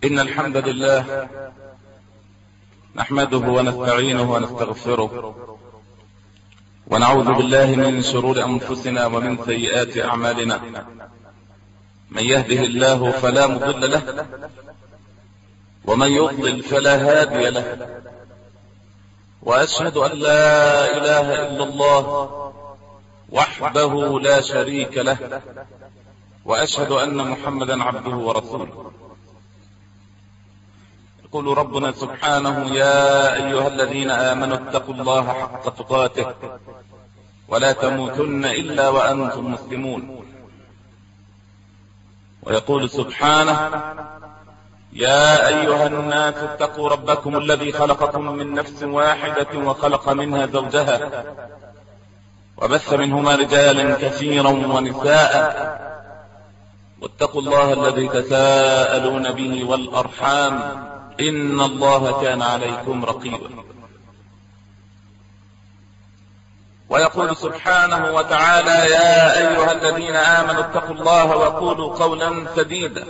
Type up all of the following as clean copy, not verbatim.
إن الحمد لله نحمده ونستعينه ونستغفره ونعوذ بالله من شرور أنفسنا ومن سيئات أعمالنا. من يهده الله فلا مضل له ومن يضلل فلا هادي له، وأشهد أن لا إله إلا الله وحده لا شريك له، وأشهد أن محمدا عبده ورسوله. يقول ربنا سبحانه: يا أيها الذين آمنوا اتقوا الله حق تقاته ولا تموتن إلا وأنتم مسلمون. ويقول سبحانه: يا أيها الناس اتقوا ربكم الذي خلقكم من نفس واحدة وخلق منها زوجها وبث منهما رجالا كثيرا ونساء، واتقوا الله الذي تساءلون به والأرحام إن الله كان عليكم رقيبا. ويقول سبحانه وتعالى: يا أيها الذين آمنوا اتقوا الله وقولوا قولا سديدا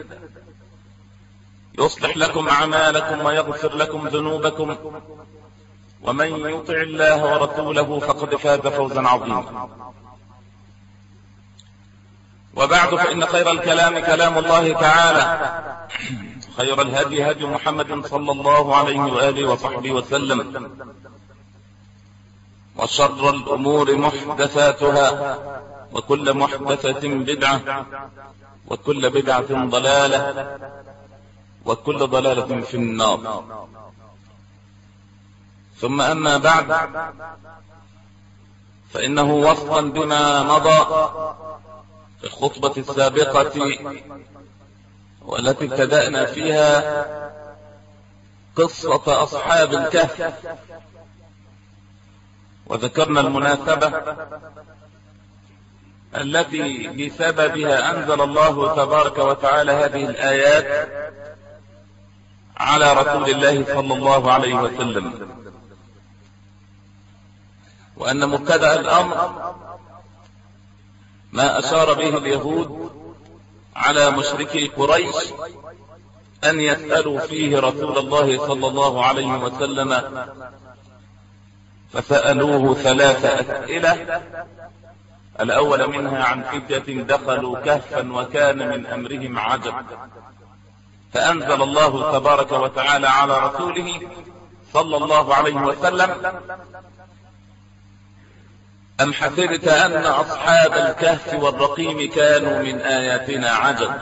يصلح لكم أعمالكم ويغفر لكم ذنوبكم، ومن يطع الله ورسوله فقد فاز فوزا عظيما. وبعد، فإن خير الكلام كلام الله تعالى، خير الهدي هدي محمد صلى الله عليه وآله وصحبه وسلم، وشر الأمور محدثاتها، وكل محدثة بدعة، وكل بدعة ضلالة، وكل ضلالة في النار. ثم أما بعد، فإنه وصلا بما مضى في الخطبة السابقة والتي ابتدأنا فيها قصة أصحاب الكهف، وذكرنا المناسبة التي بسببها أنزل الله تبارك وتعالى هذه الآيات على رسول الله صلى الله عليه وسلم، وأن مبتدأ الأمر ما أشار به اليهود على مشركي قريش أن يسألوا فيه رسول الله صلى الله عليه وسلم، فسألوه 3 أسئلة. الأول منها عن فتية دخلوا كهفا وكان من أمرهم عجب، فأنزل الله تبارك وتعالى على رسوله صلى الله عليه وسلم: أم حسبت أن أصحاب الكهف والرقيم كانوا من آياتنا عجب.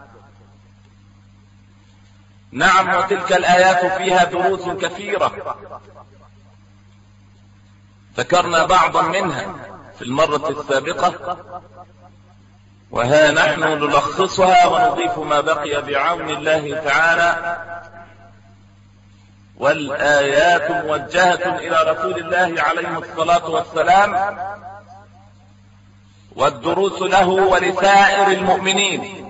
نعم، وتلك الآيات فيها دروس كثيرة، ذكرنا بعضا منها في المرة السابقة، وها نحن نلخصها ونضيف ما بقي بعون الله تعالى. والآيات موجهة إلى رسول الله عليه الصلاة والسلام، والدروس له ولسائر المؤمنين.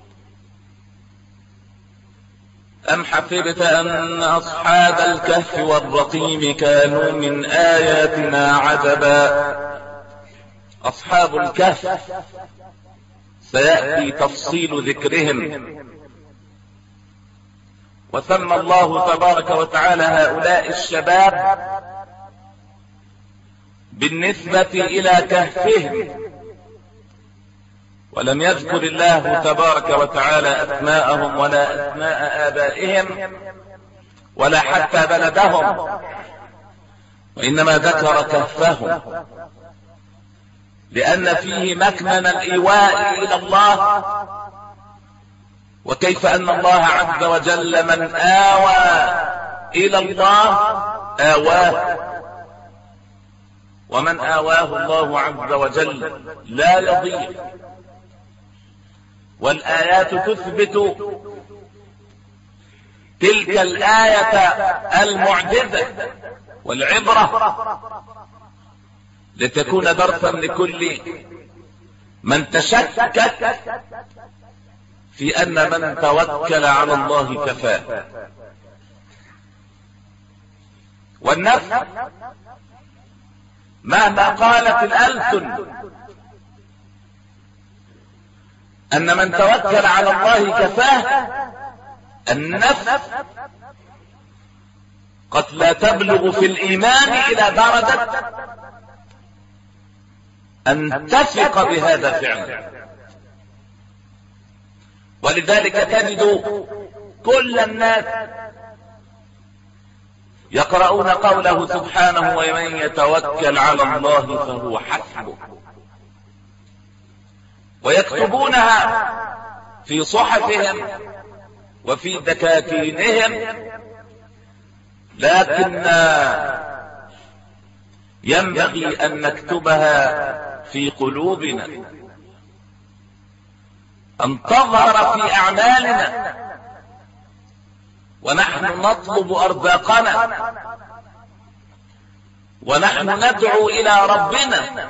أم حسبت أن أصحاب الكهف والرقيم كانوا من آياتنا عجبا. أصحاب الكهف سيأتي تفصيل ذكرهم، وسمى الله تبارك وتعالى هؤلاء الشباب بالنسبة إلى كهفهم، ولم يذكر الله تبارك وتعالى أسماءهم ولا أسماء آبائهم ولا حتى بلدهم، وإنما ذكر كهفهم، لأن فيه مكمن الإيواء إلى الله، وكيف أن الله عز وجل من آوى إلى الله آواه، ومن آواه الله عز وجل لا يضيع. والآيات تثبت تلك الآية المعجزة والعبرة، لتكون درسا لكل من تشكك في أن من توكل على الله كفاه. والنفس مهما قالت الألسن أن من توكل على الله كفاه، النفس قد لا تبلغ في الإيمان إلى درجة أن تثق بهذا فعلا. ولذلك تجد كل الناس يقرؤون قوله سبحانه ومن يتوكل على الله فهو حسبه، ويكتبونها في صحفهم وفي دكاكينهم، لكن ينبغي أن نكتبها في قلوبنا، أن تظهر في أعمالنا، ونحن نطلب أرزاقنا، ونحن ندعو إلى ربنا.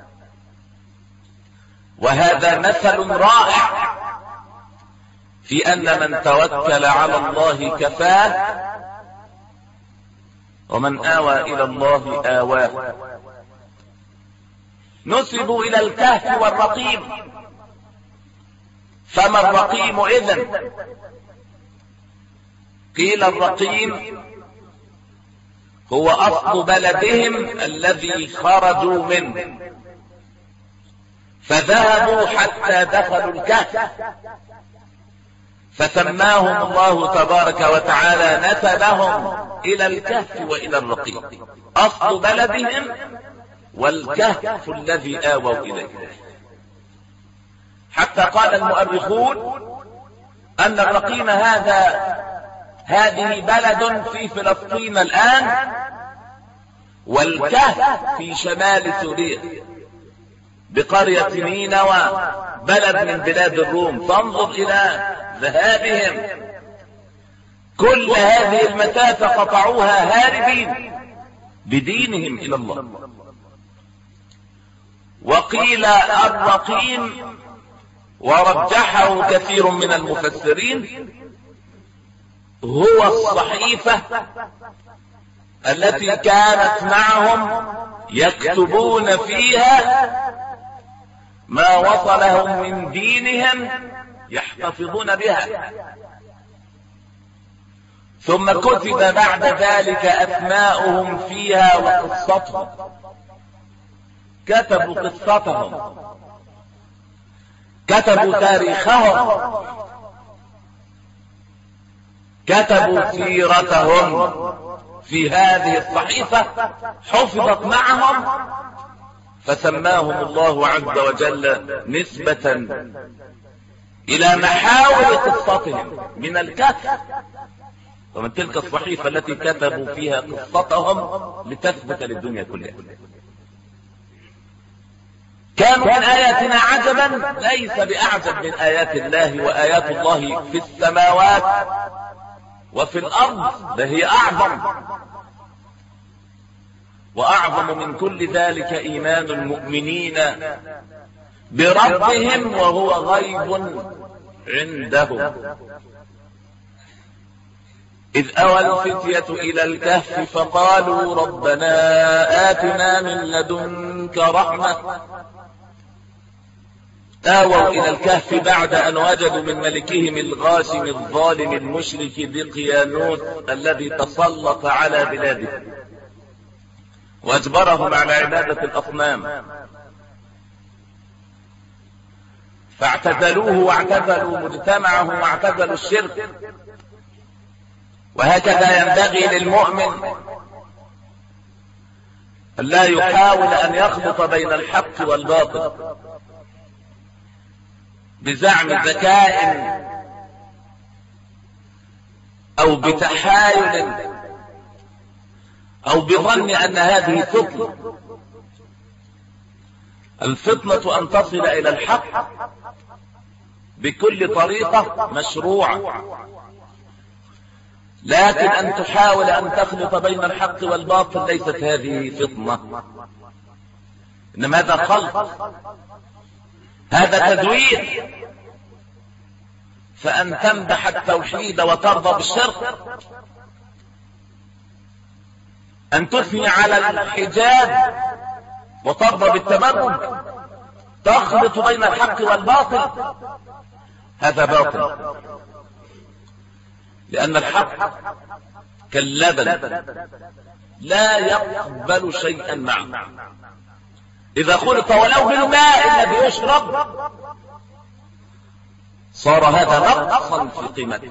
وهذا مثل رائع في أن من توكل على الله كفاه، ومن آوى إلى الله آواه. نسبوا إلى الكهف والرقيم، فما الرقيم إذن؟ قيل الرقيم هو أصل بلدهم الذي خرجوا منه، فذهبوا حتى دخلوا الكهف، فسماهم الله تبارك وتعالى نسبهم إلى الكهف وإلى الرقيم، أصل بلدهم والكهف الذي آووا إليه. حتى قال المؤرخون أن الرقيم هذه بلد في فلسطين الآن، والكهف في شمال سوريا بقرية نينوى، بلد من بلاد الروم. فانظر إلى ذهابهم، كل هذه المسافة قطعوها هاربين بدينهم إلى الله. وقيل الرقيم، ورجحه كثير من المفسرين، هو الصحيفة التي كانت معهم يكتبون فيها ما وصلهم من دينهم، يحتفظون بها. ثم كتب بعد ذلك أسماؤهم فيها وقصتهم، كتبوا قصتهم، كتبوا تاريخهم، كتبوا سيرتهم في هذه الصحيفة، حفظت معهم، فسماهم الله عز وجل نسبة إلى محاور قصتهم من الكهف، ومن تلك الصحيفة التي كتبوا فيها قصتهم لتثبت للدنيا كلها. كانوا من آياتنا عجبا، ليس بأعجب من آيات الله، وآيات الله في السماوات وفي الأرض هي أعظم. وأعظم من كل ذلك إيمان المؤمنين بربهم وهو غيب عندهم. إذ أوى الفتية إلى الكهف فقالوا ربنا آتنا من لدنك رحمة. آووا إلى الكهف بعد أن وجدوا من ملكهم الغاشم الظالم المشرك دقيانوس الذي تسلط على بلاده واجبرهم على عبادة الأصنام، فاعتزلوه واعتزلوا مجتمعه واعتزلوا الشرك. وهكذا ينبغي للمؤمن أن لا يحاول أن يخلط بين الحق والباطل بزعم ذكاء أو بتحايل أو بظن أن هذه فطنة. الفطنة أن تصل إلى الحق بكل طريقة مشروعة، لكن أن تحاول أن تخلط بين الحق والباطل ليست هذه فطنة، إنما هذا خلط، هذا تدوير. فأن تمدح التوحيد وترضى بالشرك، أن تثني على الحجاب وترضى بالتبرج، تخلط بين الحق والباطل، هذا باطل. لأن الحق كاللبن لا يقبل شيئا معه، إذا خلط ولو بالماء الذي يشرب صار هذا نقصا في قيمته.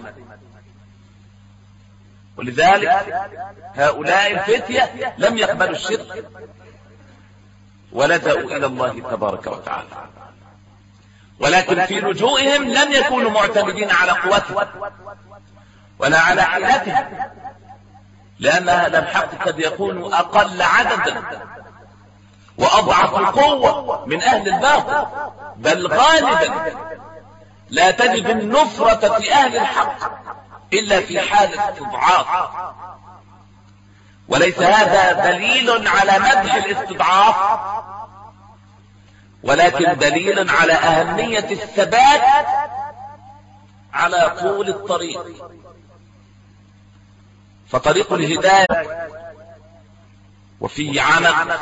ولذلك هؤلاء الفتية لم يقبلوا الشرك ولجأوا إلى الله تبارك وتعالى، ولكن في لجوئهم لم يكونوا معتمدين على قوتهم ولا على حيلتهم، لأن أهل الحق قد يكونوا أقل عددا وأضعف القوة من أهل الباطل، بل غالبا لا تجد النفرة في أهل الحق إلا في حالة استضعاف. وليس هذا دليل على مدح الاستضعاف، ولكن دليل على أهمية الثبات على طول الطريق. فطريق الهداية وفيه عمل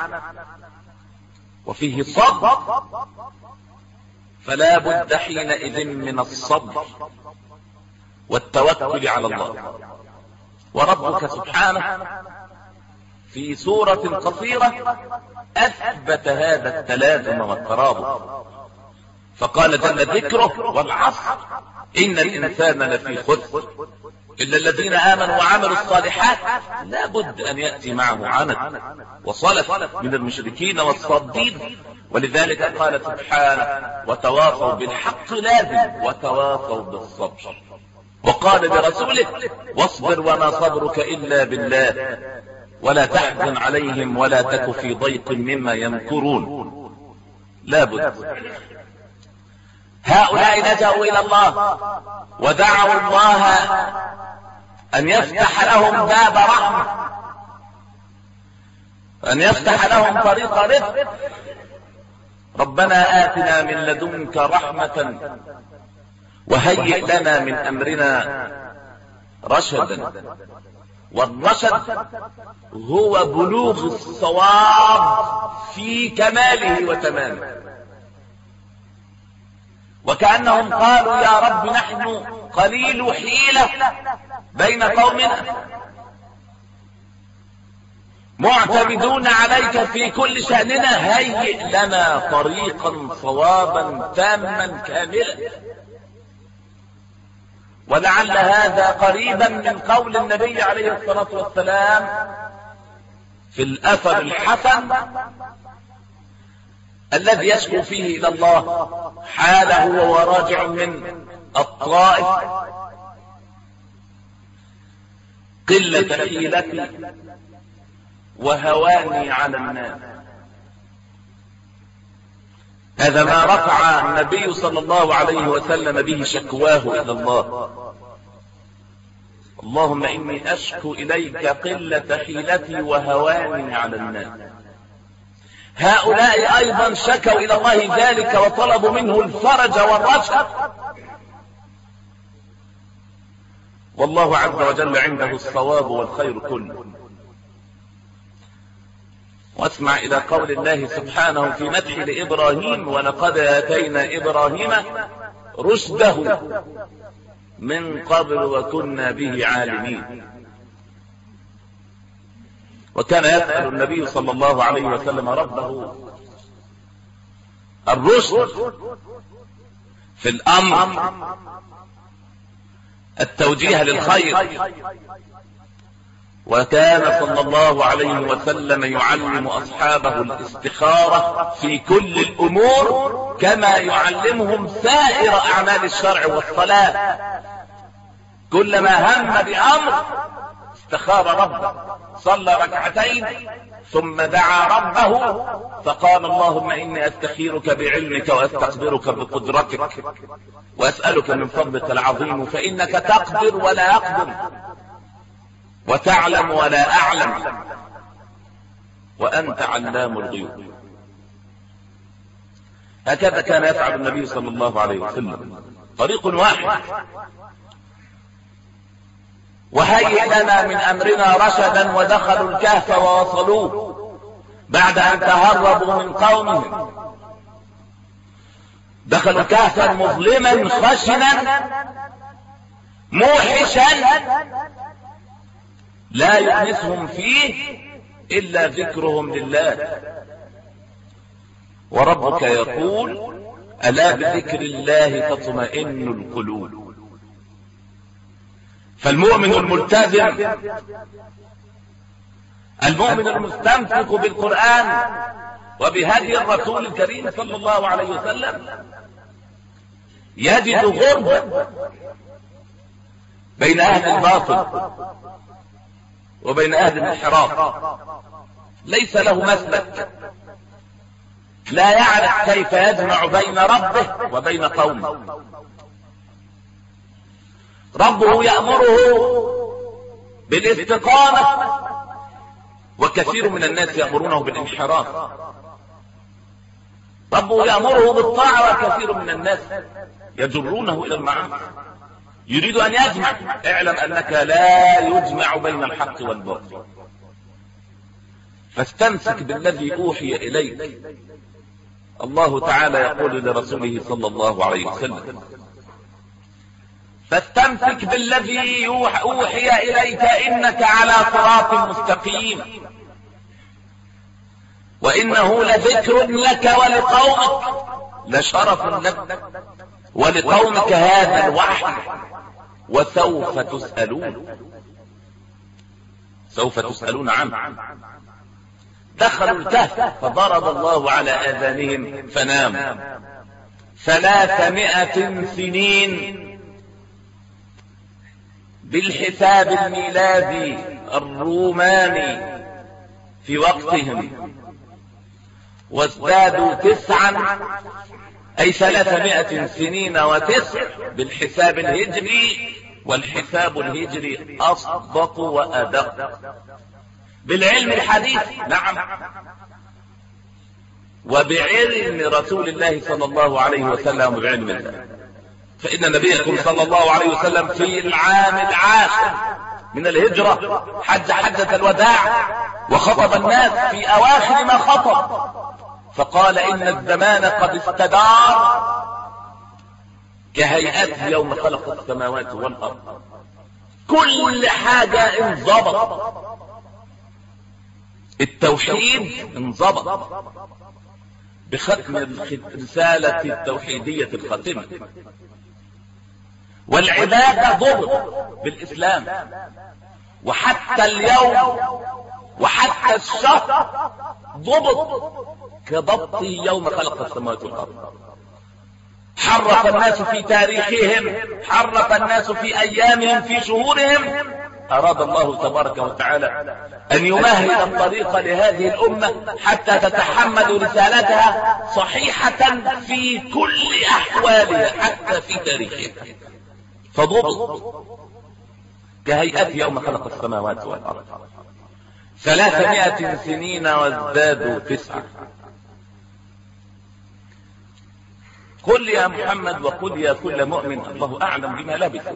وفيه صبر، فلا بد حينئذ من الصبر والتوكل على الله. وربك سبحانه في سورة قصيرة أثبت هذا التلازم والترابط، فقال جل ذكره والعصر إن الإنسان لفي خسر إلا الذين آمنوا وعملوا الصالحات لا بد أن يأتي معه عمل وصلف من المشركين والصادين. ولذلك قال سبحانه وتواصوا بالحق لازم وتواصوا بالصبر، وقال لرسوله واصبر وما صبرك إلا بالله ولا تحزن عليهم ولا تك في ضيق مما يمكرون. لا بد. هؤلاء لجأوا إلى الله ودعوا الله أن يفتح لهم باب رحمة، أن يفتح لهم طريق رزق. ربنا آتنا من لدنك رحمة وهيئ لنا من أمرنا رشدا. والرشد هو بلوغ الصواب في كماله وتمامه. وكأنهم قالوا يا رب نحن قليل حيلة بين قومنا معتمدون عليك في كل شأننا، هيئ لنا طريقا صوابا تاما كاملا. ولعل هذا قريبا من قول النبي عليه الصلاة والسلام في الأثر الحسن الذي يشكو فيه إلى الله حاله وهو راجع من الطائف: قلة حيلتي وهواني على الناس. هذا ما رفع النبي صلى الله عليه وسلم به شكواه إلى الله: اللهم إني أشكو إليك قلة حيلتي وهواني على الناس. هؤلاء أيضا شكوا إلى الله ذلك وطلبوا منه الفرج والرشد، والله عز وجل عنده الصواب والخير كله. واسمع إلى قول الله سبحانه في مدح لإبراهيم: ولقد آتينا إبراهيم رشده من قبل وكنا به عالمين. وكان يسأل النبي صلى الله عليه وسلم ربه الرشد في الأمر، التوجيه للخير. وكان صلى الله عليه وسلم يعلم أصحابه الاستخارة في كل الأمور كما يعلمهم سائر أعمال الشرع والصلاة. كلما هم بأمر استخار ربه، صلى ركعتين ثم دعا ربه فقال: اللهم إني أستخيرك بعلمك وأستقدرك بقدرتك وأسألك من فضلك العظيم فإنك تقدر ولا أقدر وتعلم ولا أعلم وأنت علام الغيوب. هكذا كان يفعل النبي صلى الله عليه وسلم، طريق واحد. وهيئ لنا من أمرنا رشدا. ودخلوا الكهف ووصلوه بعد أن تهربوا من قومهم. دخلوا كهفا مظلما خشنا موحشا لا يؤنسهم فيه إلا ذكرهم لله. وربك يقول ألا بذكر الله تطمئن القلوب. فالمؤمن الملتزم، المؤمن المستمسك بالقرآن وبهدي الرسول الكريم صلى الله عليه وسلم يجد غربة بين أهل الباطل وبين أهل الانحراف، ليس له مسلك، لا يعرف كيف يجمع بين ربه وبين قومه. ربه يأمره بالاستقامة وكثير من الناس يأمرونه بالانحراف. ربه يأمره بالطاعة وكثير من الناس يجرونه إلى المعاصي. يريد أن يجمع، اعلم أنك لا يجمع بين الحق والباطل. فاستمسك بالذي أوحي إليك. الله تعالى يقول لرسوله صلى الله عليه وسلم فاستمسك بالذي أوحي إليك إنك على صراط مستقيم وإنه لذكر لك ولقومك، لشرف لك ولقومك هذا الوحي، وسوف تسألون، سوف تسألون عنه. دخلوا الكهف فضرب الله على آذانهم فناموا 300 سنين بالحساب الميلادي الروماني في وقتهم، وازدادوا 9 أي 300 سنين و9 بالحساب الهجري، والحساب الهجري أصدق وأدق بالعلم الحديث. نعم، وبعلم رسول الله صلى الله عليه وسلم وبعلم الله. فإن نبيكم صلى الله عليه وسلم في العام 10 من الهجرة حج حجة الوداع وخطب الناس في أواخر ما خطب، فقال إن الزمان قد استدار كهيئته يوم خلق السماوات والأرض، كل حاجة انضبط. التوحيد انضبط بختم الرسالة التوحيدية الخاتمة، والعبادة ضبط بالإسلام، وحتى اليوم وحتى الشهر ضبط كضبط يوم خلق السماوات والأرض. حرف الناس في تاريخهم، حرف الناس في أيامهم، في شهورهم. أراد الله تبارك وتعالى أن يمهد الطريق لهذه الأمة حتى تتحمل رسالتها صحيحة في كل أحوالها حتى في تاريخها، فضبط كهيئة يوم خلق السماوات والأرض. 300 سنين وازدادوا 9. قل يا محمد وقل يا كل مؤمن الله أعلم بما لبثوا،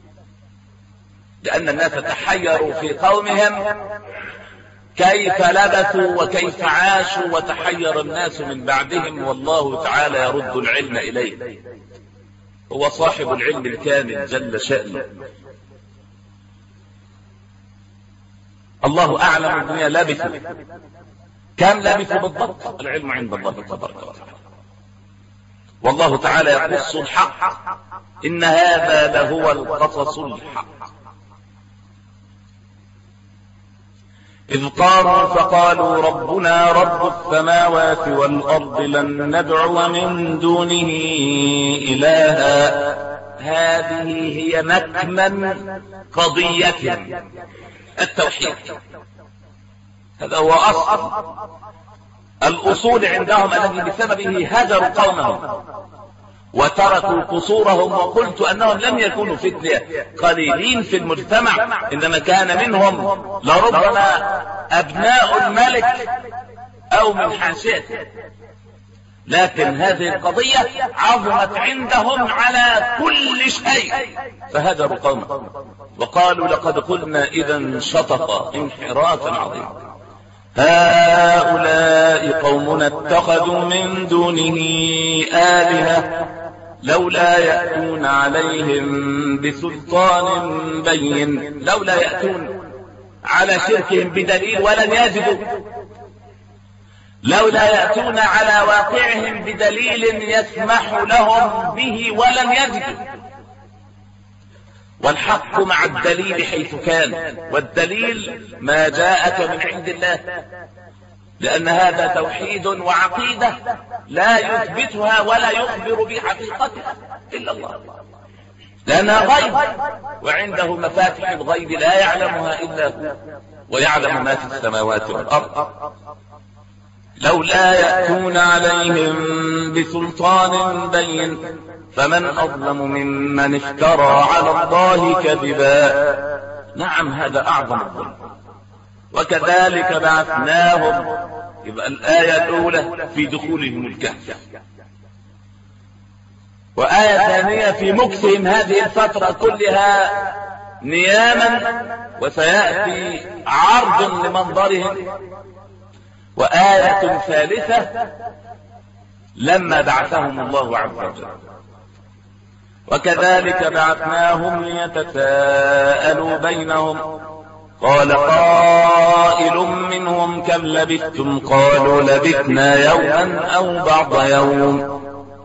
لأن الناس تحيروا في قومهم كيف لبثوا وكيف عاشوا، وتحير الناس من بعدهم، والله تعالى يرد العلم إليه، هو صاحب العلم الكامل جل شأنه. الله أعلم بما لبثوا، كم لبثوا بالضبط العلم عند الله تبارك وتعالى. والله تعالى يقص الحق، إن هذا لهو القصص الحق. إذ قاموا فقالوا ربنا رب السماوات والأرض لن ندعو من دونه إلها. هذه هي مكمن قضية التوحيد، هذا هو أصل الأصول عندهم الذي بسببه هجروا قومهم وتركوا قصورهم. وقلت أنهم لم يكونوا فتنة قليلين في المجتمع، إنما كان منهم لربما أبناء الملك أو من حاشيته، لكن هذه القضية عظمت عندهم على كل شيء فهجروا قومهم وقالوا لقد قلنا إذا شططا انحرافا عظيما. هؤلاء قومنا اتخذوا من دونه آلهة لولا يأتون عليهم بسلطان بين، لولا يأتون على شركهم بدليل ولن يجدوا، لولا يأتون على واقعهم بدليل يسمح لهم به ولن يجدوا. والحق مع الدليل حيث كان، والدليل ما جاءك من عند الله، لأن هذا توحيد وعقيدة لا يثبتها ولا يخبر بحقيقتها إلا الله، لأنها غيب، وعنده مفاتح الغيب لا يعلمها إلا هو، ويعلم ما في السماوات والأرض. لولا يأتون عليهم بسلطان بين فمن أظلم ممن افترى على الله كذبا. نعم، هذا أعظم الظلم. وكذلك بعثناهم، يبقى الآية الأولى في دخولهم الكهف، وآية ثانية في مكثهم هذه الفترة كلها نياما، وسيأتي عرض لمنظرهم، وآية ثالثة لما بعثهم الله عز وجل. وكذلك بعثناهم ليتساءلوا بينهم قال قائل منهم كم لبثتم قالوا لبثنا يوما أو بعض يوم.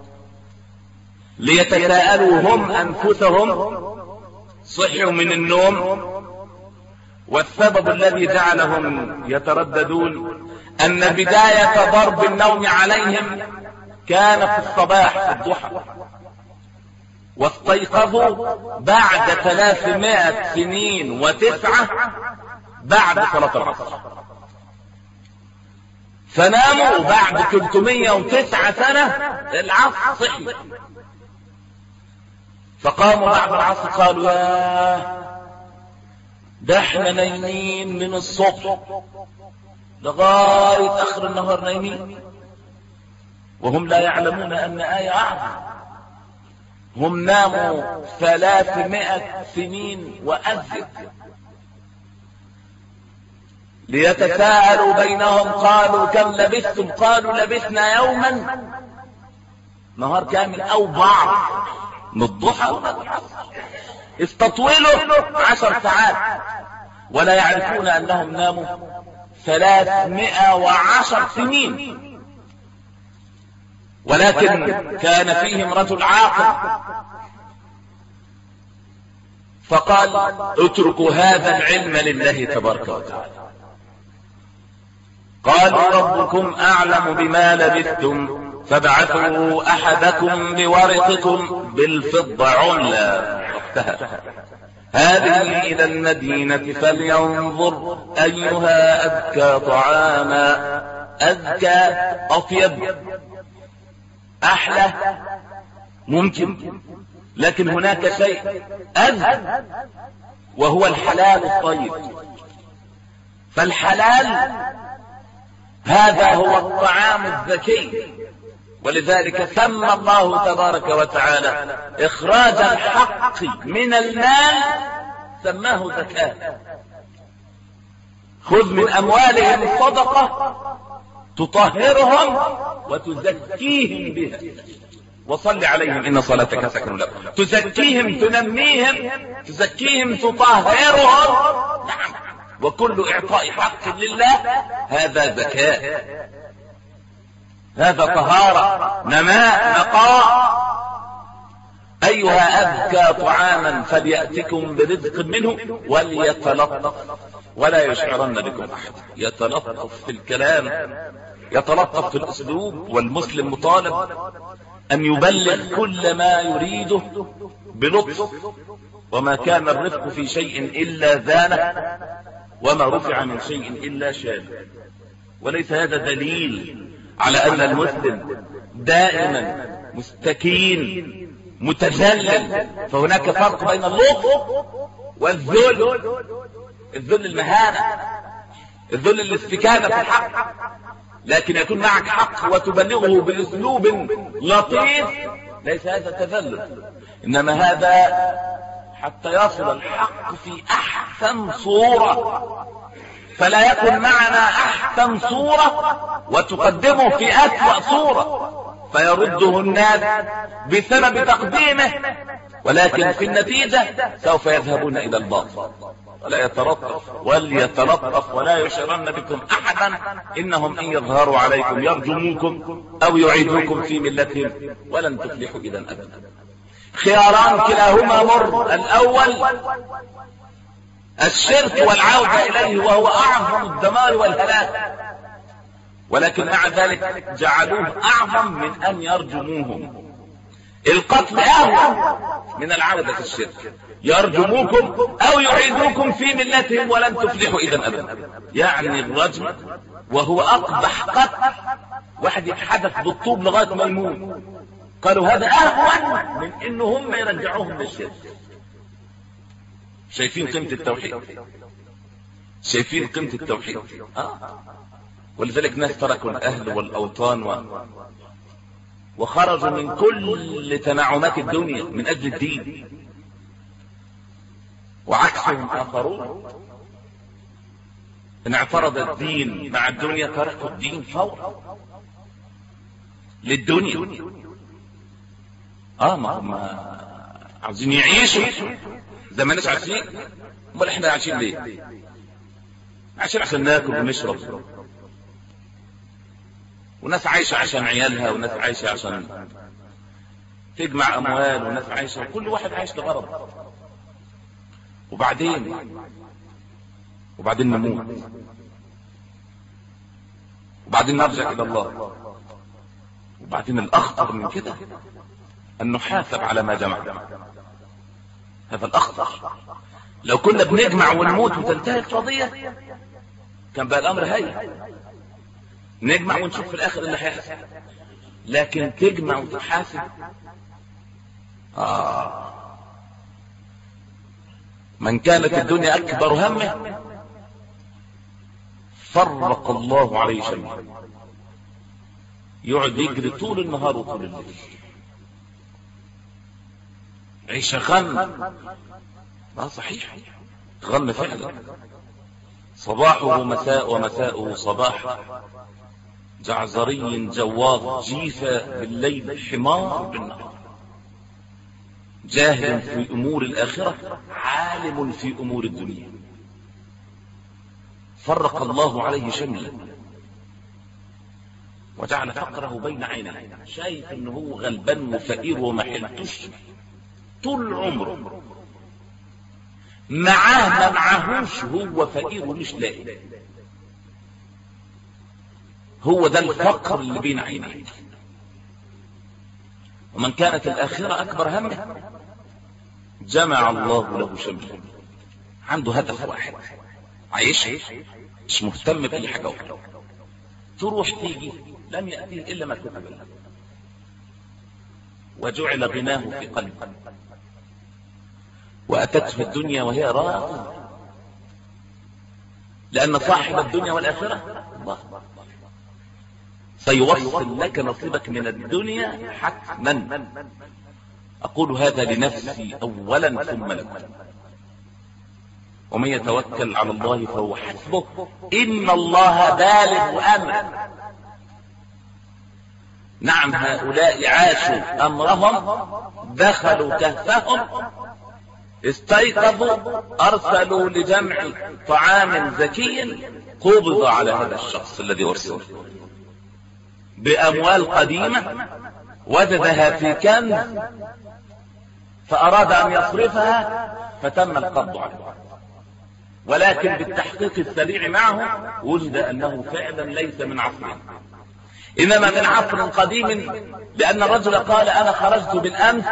ليتساءلوا هم أنفسهم، صحوا من النوم، والسبب الذي جعلهم يترددون أن بداية ضرب النوم عليهم كان في الصباح في الضحى، واستيقظوا بعد 300 سنين وتسعة بعد صلاة العصر، فناموا بعد 309 سنة العصر صحي، فقاموا بعد العصر قالوا يا ده احنا نايمين من الصبح لغاية اخر النهار نايمين، وهم لا يعلمون ان آية اعظم. هم ناموا 300 سنين وأزيد. ليتساءلوا بينهم قالوا كم لبثتم قالوا لبثنا يوما، نهار كامل او بعض من الضحى وبعد العصر، استطولوا 10 ساعات، ولا يعرفون انهم ناموا 310 سنين. ولكن كان فيهم رجل عاقل فقال اتركوا هذا العلم لله تبارك وتعالى. قالوا ربكم اعلم بما لبثتم فابعثوا احدكم بورقكم بالفضة عملة وقتها هذه الى المدينة فلينظر ايها ازكى طعاما، ازكى اطيب احلى ممكن، لكن هناك شيء أزكى وهو الحلال الطيب. فالحلال هذا هو الطعام الزكي، ولذلك سمى الله تبارك وتعالى اخراج الحق من المال سماه زكاة. خذ من اموالهم صدقة تطهرهم وتزكيهم بها وصل عليهم ان صلاتك سكن لهم. تزكيهم، تنميهم، تزكيهم، تطهرهم. نعم، وكل اعطاء حق لله هذا زكاة، هذا طهارة، نماء، نقاء. ايها ازكى طعاما فليأتكم برزق منه وليتلطف ولا يشعرن بكم احد. يتلطف في الكلام، يتلطف في الاسلوب، والمسلم مطالب ان يبلغ كل ما يريده بلطف. وما كان الرفق في شيء الا زانه، وما رفع من شيء الا شانه. وليس هذا دليل على ان المسلم دائما مستكين متذلل، فهناك فرق بين اللطف والذل. الذل المهانة، الذل الاستكانة في الحق، لكن يكون معك حق وتبلغه باسلوب لطيف، ليس هذا تذلل، انما هذا حتى يصل الحق في احسن صورة. فلا يكن معنا احسن صورة وتقدمه في اسوأ صورة، فيرده الناس بسبب تقديمه، ولكن في النتيجة سوف يذهبون إلى الباطل. ولا يتلطف وليتلطف ولا يشعرن بكم أحدا، إنهم إن يظهروا عليكم يرجموكم أو يعيدوكم في ملتهم ولن تفلحوا إذا أبدا. خياران كلاهما مر. الأول الشرك والعودة إليه، وهو أعظم الدمار والهلاك، ولكن مع ذلك جعلوه أعظم من أن يرجموهم. القتل أهون من العودة في الشرك. يرجموكم أو يعيدوكم في ملتهم ولن تفلحوا إذا أبدا. يعني الرجم وهو أقبح قتل، واحد يتحدث بالطوب لغاية ما يموت، قالوا هذا أهون من إنه هم يرجعوهم للشرك. شايفين قيمة التوحيد؟ شايفين قيمة التوحيد؟ ولذلك ناس تركوا الأهل والأوطان وخرجوا من كل تنعمات الدنيا من أجل الدين، وعكسهم آخرون إن اعترض الدين مع الدنيا تركوا الدين فورا للدنيا. ما عاوزين يعيشوا زي ما الناس عايشين. امال احنا عايشين ليه؟ عايشين عشان ناكل ونشرب، وناس عايشة عشان عيالها، وناس عايشة عشان تجمع أموال، وناس عايشة، كل واحد عايش لغرض. وبعدين نموت، وبعدين نرجع إلى الله. وبعدين الأخطر من كده أن نحاسب على ما جمعنا. هذا الأخطر. لو كنا بنجمع ونموت وتنتهي القضية كان بقى الأمر هاي، نجمع ونشوف في الآخر اللي هيحصل. لكن تجمع وتحاسب، من كانت الدنيا أكبر همه فرق الله عليه شمه، يقعد يجري طول النهار وطول الليل، عيش غم. صحيح، غم فعلا. صباحه مساء ومساءه صباح، جعزري جواظ جيفة بالليل حمار بالنهار، جاهل في أمور الآخرة عالم في أمور الدنيا. فرق الله عليه شمله وجعل فقره بين عينيه، شايف انه هو غلبان وفقير وما حلتوش طول عمره، معاه ما معهوش، هو فقير ومش لاقي. هو ده الفقر اللي بين عينيه. ومن كانت الآخرة أكبر همه جمع الله له شمله، عنده هدف واحد عايش، مش مهتم بأي حاجة أخرى. تروح تيجي لم يأتيه إلا ما كتب له، وجعل غناه في قلبه، وأتته الدنيا وهي راضية، لأن صاحب الدنيا والآخرة الله سيوصل لك نصيبك من الدنيا حتما. أقول هذا لنفسي أولا ثم لكم. ومن يتوكل على الله فهو حسبه، إن الله بالغ أمره. نعم، هؤلاء عاشوا أمرهم، دخلوا كهفهم، استيقظوا، أرسلوا لجمع طعام زكي، قبض على هذا الشخص الذي أرسل بأموال قديمة وجدها في كنز، فأراد أن يصرفها فتم القبض عليه. ولكن بالتحقيق السريع معه وجد أنه فعلا ليس من عصر، إنما من عصر قديم، لأن الرجل قال أنا خرجت بالأمس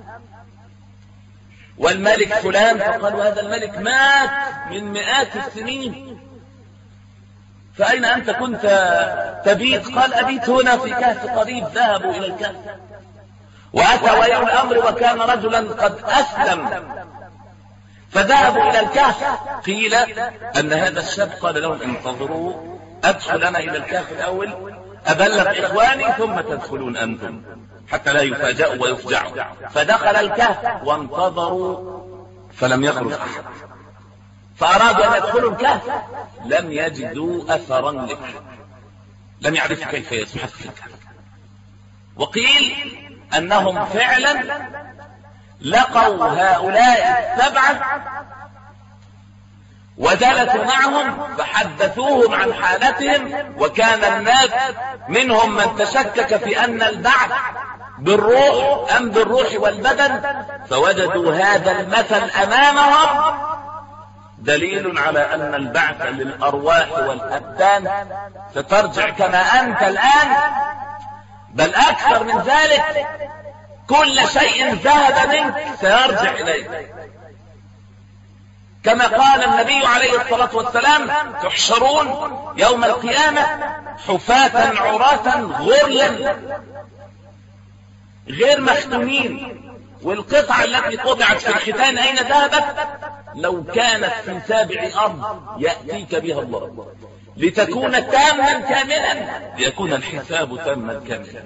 والملك فلان، فقالوا هذا الملك مات من مئات السنين، فأين أنت كنت تبيت؟ قال أبيت هنا في كهف قريب. ذهبوا إلى الكهف، وأتى ولي الأمر وكان رجلا قد أسلم، فذهبوا إلى الكهف. قيل أن هذا الشاب قال لهم انتظروا، أدخل أنا إلى الكهف الأول، أبلغ إخواني ثم تدخلون أنتم حتى لا يفاجأوا ويفجعوا. فدخل الكهف وانتظروا فلم يخرج أحد، فأرادوا أن يدخلوا الكهف لم يجدوا أثرا لأحد، لم يعرفوا كيف يسبح في الكهف. وقيل أنهم فعلا لقوا هؤلاء السبعة وجلسوا معهم فحدثوهم عن حالتهم، وكان الناس منهم من تشكك في أن البعث بالروح أم بالروح والبدن، فوجدوا هذا المثل أمامهم دليل على أن البعث للأرواح والأبدان سترجع كما أنت الآن، بل أكثر من ذلك، كل شيء ذهب منك سيرجع إليك، كما قال النبي عليه الصلاة والسلام: تحشرون يوم القيامة حفاة عراة غرلا غير مختونين، والقطعة التي قطعت في الختان أين ذهبت؟ لو كانت في سابع أرض يأتيك بها الله لتكون تاما كاملا، ليكون الحساب تاما كاملا.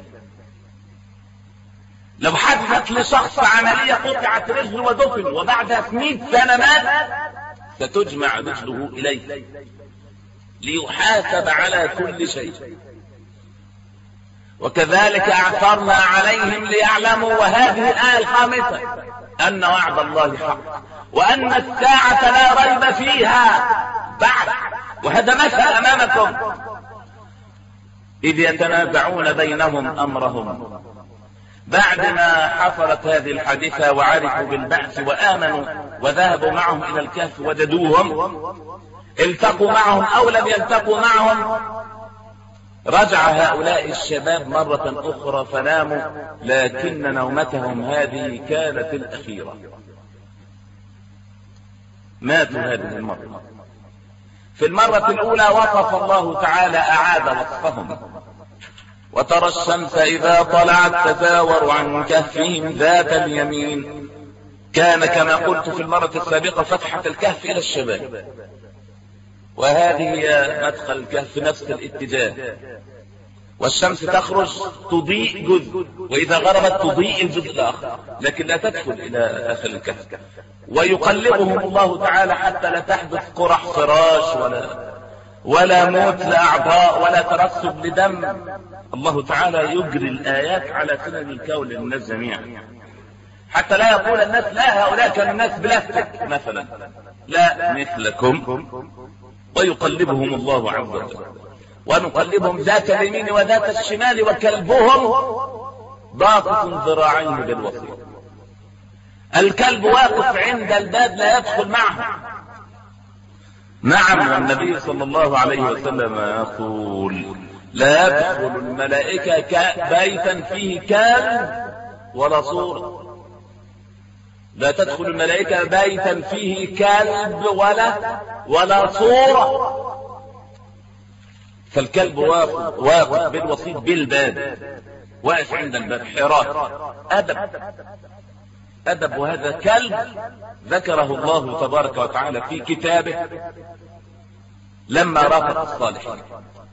لو حدثت لشخص عملية قطعت رجل ودفن وبعدها 100 سنة مات، ستجمع رجله إليه ليحاسب على كل شيء. وكذلك أعثرنا عليهم ليعلموا، وهذه الآية الخامسة، أن وعد الله حق وأن الساعة لا ريب فيها بعد. وهذا مثل أمامكم: إذ يتنازعون بينهم أمرهم. بعدما حصلت هذه الحادثة وعرفوا بالبعث وآمنوا وذهبوا معهم إلى الكهف وجدوهم، التقوا معهم أو لم يلتقوا معهم، رجع هؤلاء الشباب مرة أخرى فناموا، لكن نومتهم هذه كانت الأخيرة، ماتوا هذه المرة. في المرة الأولى وصف الله تعالى، أعاد وصفهم: وترى الشمس إذا طلعت تزاور عن كهفهم ذات اليمين. كان كما قلت في المرة السابقة فتحة الكهف إلى الشباب، وهذه هي مدخل الكهف نفس الاتجاه، والشمس تخرج تضيء جزء، وإذا غربت تضيء الجزء الآخر، لكن لا تدخل إلى داخل الكهف. ويقلبهم الله تعالى حتى لا تحدث قرح فراش ولا موت لأعضاء ولا ترسب لدم. الله تعالى يجري الآيات على سنن الكون للناس جميعا، حتى لا يقول الناس: لا، هؤلاء كانوا الناس بلاستيك مثلا، لا، مثلكم. ويقلبهم الله عز وجل، ونقلبهم ذات اليمين وذات الشمال، وكلبهم باسط ذراعيه بالوصيد. الكلب واقف عند الباب لا يدخل معه. نعم، والنبي صلى الله عليه وسلم يقول: لا يدخل الملائكة بيتا فيه كلب ولا صورة. لا تدخل الملائكة بيتا فيه كلب ولا صورة. فالكلب واقف بالوسيط بالباب، واقف عند الباب، حراس، أدب. وهذا كلب ذكره الله تبارك وتعالى في كتابه لما رافق الصالحين.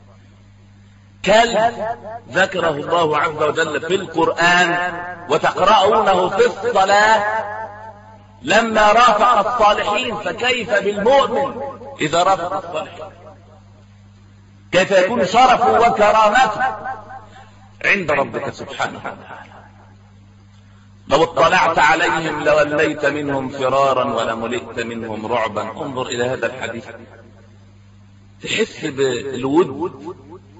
كلب ذكره الله عز وجل في القرآن وتقرؤونه في الصلاة لما رافق الصالحين، فكيف بالمؤمن إذا رافق الصالحين؟ كيف يكون شرفه وكرامته عند ربك سبحانه وتعالى؟ لو اطلعت عليهم لوليت منهم فرارا ولملئت منهم رعبا. انظر إلى هذا الحديث، تحس بالود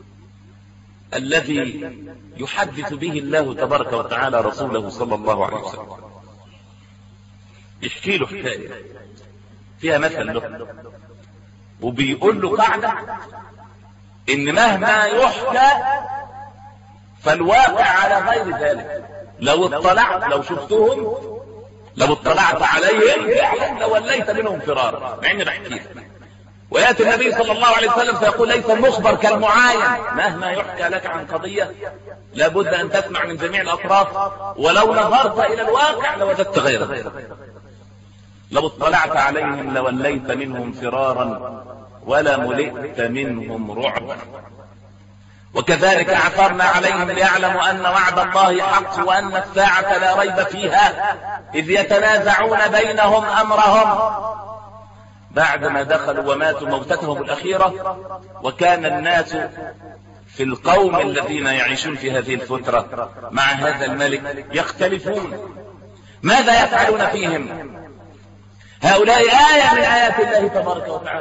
الذي يحدث به الله تبارك وتعالى رسوله صلى الله عليه وسلم. يحكي له حكاية فيها مثل له، وبيقول له قاعدة: إن مهما يحكى فالواقع على غير ذلك. لو شفتهم، لو اطلعت عليهم فعلا لوليت منهم فرارا. مع اني بحكي، وياتي النبي صلى الله عليه وسلم فيقول: ليس المخبر كالمعاين. مهما يحكى لك عن قضية لابد ان تسمع من جميع الاطراف، ولو نظرت الى الواقع لوجدت غيره. لو اطلعت عليهم لوليت منهم فرارا ولملئت منهم رعبا. وكذلك أعثرنا عليهم ليعلموا أن وعد الله حق وأن الساعة لا ريب فيها، إذ يتنازعون بينهم أمرهم. بعدما دخلوا وماتوا موتتهم الأخيرة، وكان الناس في القوم الذين يعيشون في هذه الفترة مع هذا الملك يختلفون. ماذا يفعلون فيهم؟ هؤلاء آية من آيات الله تبارك وتعالى.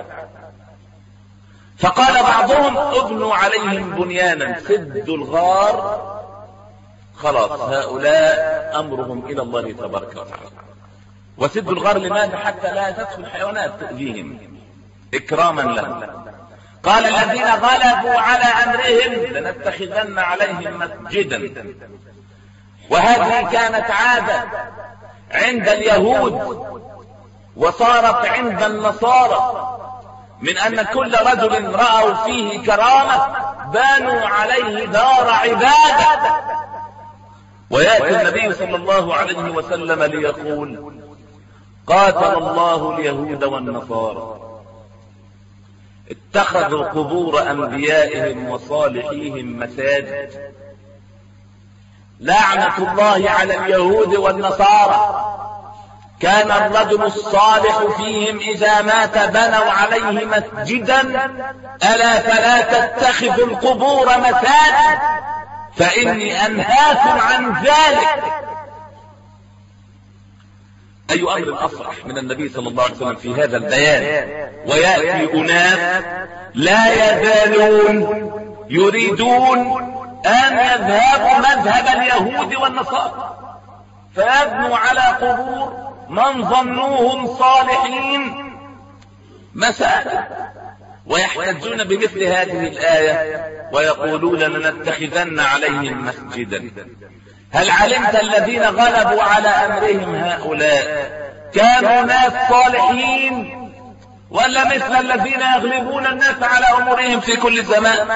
فقال بعضهم ابنوا عليهم بنيانا سدوا الغار. خلاص هؤلاء أمرهم إلى الله تبارك وتعالى. وسدوا الغار لماذا؟ حتى لا تدخل الحيوانات تؤذيهم إكراما لهم. قال الذين غلبوا على أمرهم لنتخذن عليهم مسجدا. وهذه كانت عادة عند اليهود وصارت عند النصارى، من أن كل رجل رأوا فيه كرامة بانوا عليه دار عبادة. ويأتي النبي صلى الله عليه وسلم ليقول قاتل الله اليهود والنصارى اتخذوا قبور أنبيائهم وصالحيهم مساجد. لعنة الله على اليهود والنصارى. كان الرجل الصالح فيهم إذا مات بنوا عليه مسجدا. ألا فلا تتخذوا القبور مساجد فإني أنهاكم عن ذلك. أي أمر أفرح من النبي صلى الله عليه وسلم في هذا البيان. ويأتي أناس لا يزالون يريدون أن يذهبوا مذهب اليهود والنصارى فيبنوا على قبور من ظنوهم صالحين مساجد، ويحتجون بمثل هذه الآية ويقولون لنتخذن عليهم مسجدا. هل علمت الذين غلبوا على أمرهم هؤلاء كانوا ناس صالحين ولا مثل الذين يغلبون الناس على أمورهم في كل زمان؟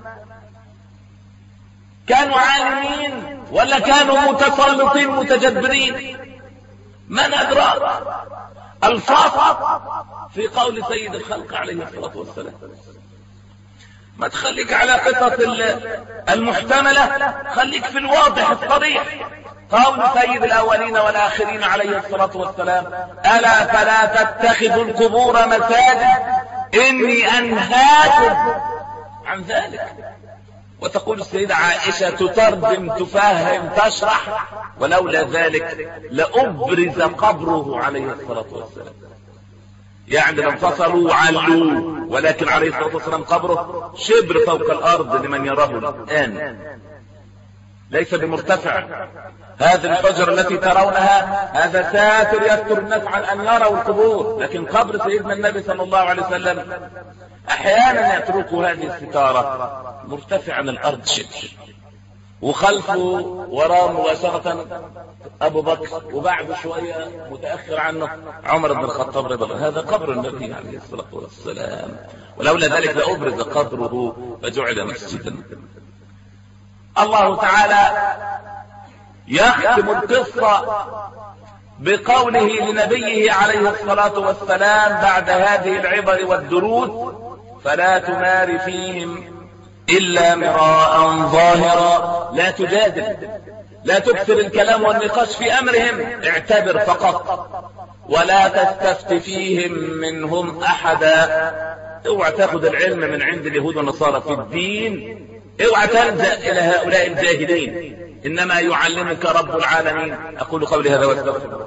كانوا عالمين ولا كانوا متسلطين متجبرين؟ من أدرى؟ الفاظ في قول سيد الخلق عليه الصلاة والسلام. ما تخليك على قصص المحتملة، خليك في الواضح الصريح. قول سيد الأولين والآخرين عليه الصلاة والسلام ألا فلا تتخذوا القبور مساجد إني أنهاكم عن ذلك. وتقول السيدة عائشة تترجم تفهم تشرح ولولا ذلك لأبرز قبره عليه الصلاة والسلام. يعني لو انفصلوا وعلوا، ولكن عليه الصلاة والسلام قبره شبر فوق الأرض لمن يراه الآن، ليس بمرتفع. هذه الحجر التي ترونها هذا ساتر يستر الناس عن أن يروا القبور، لكن قبر سيدنا النبي صلى الله عليه وسلم أحيانا يتركوا هذه الستارة مرتفع عن الأرض شبر، وخلفه وراه مباشرة أبو بكر، وبعد شوية متأخر عنه عمر بن الخطاب رضي الله عنه. هذا قبر النبي عليه الصلاة والسلام، ولولا ذلك لأبرز قبره فجعل مسجدا. الله تعالى يختم القصة بقوله لنبيه عليه الصلاة والسلام بعد هذه العبر والدروس فلا تمار فيهم إلا مراء ظاهرا. لا تجادل، لا تكثر الكلام والنقاش في أمرهم، اعتبر فقط ولا تستفت فيهم منهم أحدا. اوعى تاخذ العلم من عند اليهود والنصارى في الدين، اوعى تلجأ إلى هؤلاء الجاهلين، إنما يعلمك رب العالمين. أقول قولي هذا واستغفر.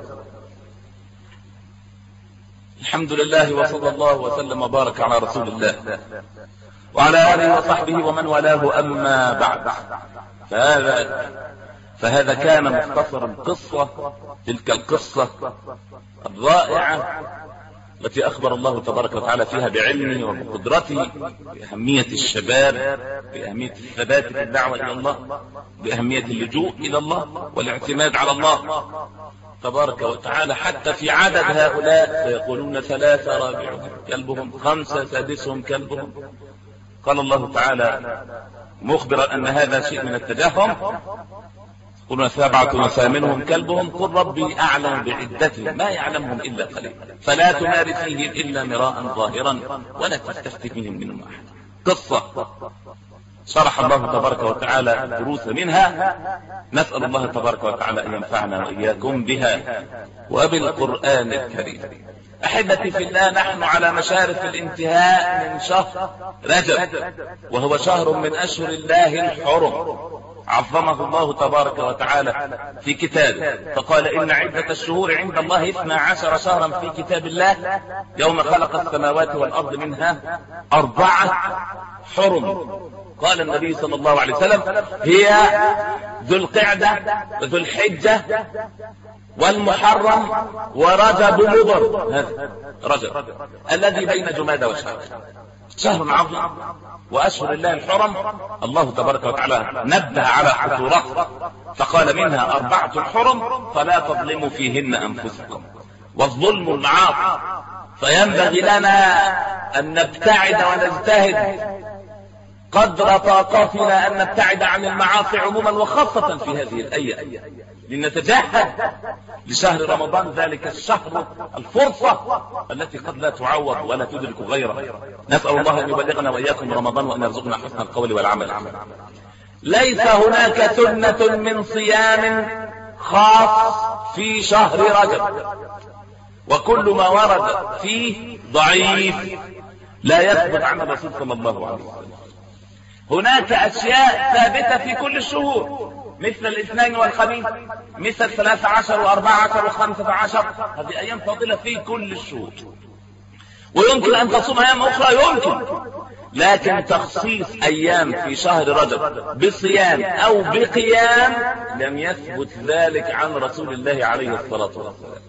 الحمد لله وصلى الله وسلم وبارك على رسول الله وعلى آله وصحبه ومن والاه. أما بعد، فهذا كان مختصر القصة، تلك القصة الرائعة التي أخبر الله تبارك وتعالى فيها بعلمه وبقدرته بأهمية الشباب، بأهمية الثبات في الدعوة إلى الله، بأهمية اللجوء إلى الله والاعتماد على الله تبارك وتعالى. حتى في عدد هؤلاء سيقولون 3 رابعهم كلبهم، 5 سادسهم كلبهم. قال الله تعالى مخبرا أن هذا شيء من التجهم، قلنا 7 وثامنهم كلبهم، قل ربي أعلم بعدتهم ما يعلمهم إلا قليل فلا تمار فيهم إلا مراء ظاهرا ولا تستفت فيهم منهم أحد. قصة شرح الله تبارك وتعالى دروس منها، نسأل الله تبارك وتعالى أن ينفعنا وإياكم بها وبالقرآن الكريم. أحبتي في الله، نحن على مشارف الانتهاء من شهر رجب، وهو شهر من أشهر الله الحرم، عظمه الله تبارك وتعالى في كتابه، فقال إن عدة الشهور عند الله 12 شهرا في كتاب الله يوم خلق السماوات والأرض منها 4 حرم. قال النبي صلى الله عليه وسلم هي ذو القعدة وذو الحجة والمحرم ورجب مضر، هذا رجب الذي بين جمادى وشعبان، شهر عظيم وأشهر الله الحرم. الله تبارك وتعالى نبه على خطورته فقال منها 4 حرم فلا تظلموا فيهن أنفسكم، والظلم المعاصي، فينبغي لنا أن نبتعد ونجتهد قدر طاقتنا أن نبتعد عن المعاصي عموما وخاصة في هذه الأيام، لنتجهز لشهر رمضان، ذلك الشهر الفرصة التي قد لا تعوض ولا تدرك غيرها. نسأل الله أن يبلغنا وإياكم رمضان وأن يرزقنا حسن القول والعمل. ليس هناك سنة من صيام خاص في شهر رجب، وكل ما ورد فيه ضعيف لا يثبت عن الرسول صلى الله عليه وسلم. هناك أشياء ثابتة في كل الشهور مثل الاثنين والخميس، مثل 13 و14 و15، هذه أيام فاضلة في كل الشهور، ويمكن أن تصوم أيام أخرى يمكن، لكن تخصيص أيام في شهر رجب بصيام أو بقيام لم يثبت ذلك عن رسول الله عليه الصلاة والسلام.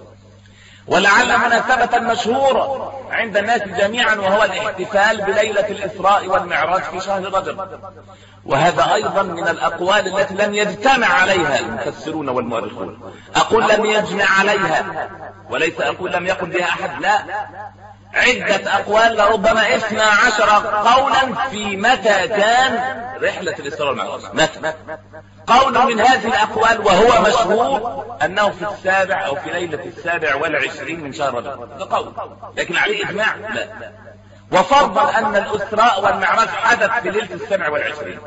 ولعل مناسبة مشهورة عند الناس جميعا وهو الاحتفال بليلة الإسراء والمعراج في شهر رجب، وهذا أيضا من الأقوال التي لم يجتمع عليها المفسرون والمؤرخون. أقول لم يجمع عليها، وليس أقول لم يقل بها أحد، لا، عدة أقوال، لربما 12 قولا في متى كان رحلة الإسراء والمعراج. متى؟ قول من هذه الأقوال وهو مشهور أنه في 7 أو في ليلة 27 من شهر رجب، ده قول، لكن عليه إجماع لا. وفضل أن الإسراء والمعراج حدث في ليلة 27.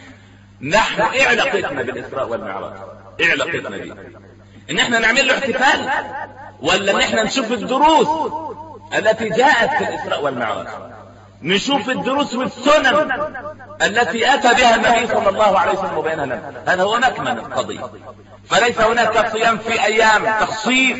نحن إيه علاقتنا بالإسراء والمعراج؟ إيه علاقتنا بيه؟ إن إحنا نعمل له احتفال، ولا إن إحنا نشوف الدروس التي جاءت في الإسراء والمعراج، نشوف الدروس والسنن التي أتى بها النبي صلى الله عليه وسلم وبينها لنا؟ هذا هو مكمن القضية. فليس هناك صيام في أيام تخصيص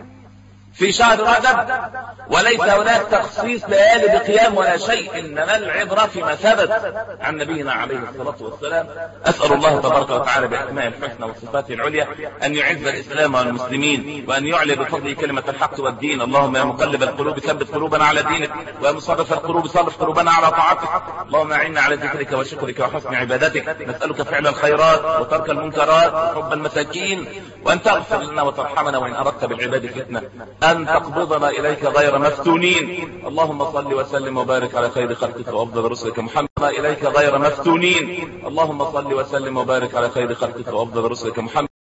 في شهر رجب، وليس هناك تخصيص ليالي بقيام ولا شيء، إنما العبرة فيما ثبت عن نبينا عليه الصلاة والسلام. أسأل الله تبارك وتعالى بأسماء الحسنى وصفاته العليا أن يعز الإسلام والمسلمين، وأن يعلي بفضله كلمة الحق والدين. اللهم يا مقلب القلوب ثبت قلوبنا على دينك، ويا مصرف القلوب صرف قلوبنا على طاعتك. اللهم أعنا على ذكرك وشكرك وحسن عبادتك. نسألك فعل الخيرات وترك المنكرات وحب المساكين، وأن تغفر لنا وترحمنا، وإن أردت بالعباد فتنة أن تقبضنا إليك غير مفتونين. اللهم صل وسلم وبارك على خير خلقك وأفضل رسلك محمد إليك غير مفتونين. اللهم صل وسلم وبارك على خير خلقك وأفضل رسلك محمد.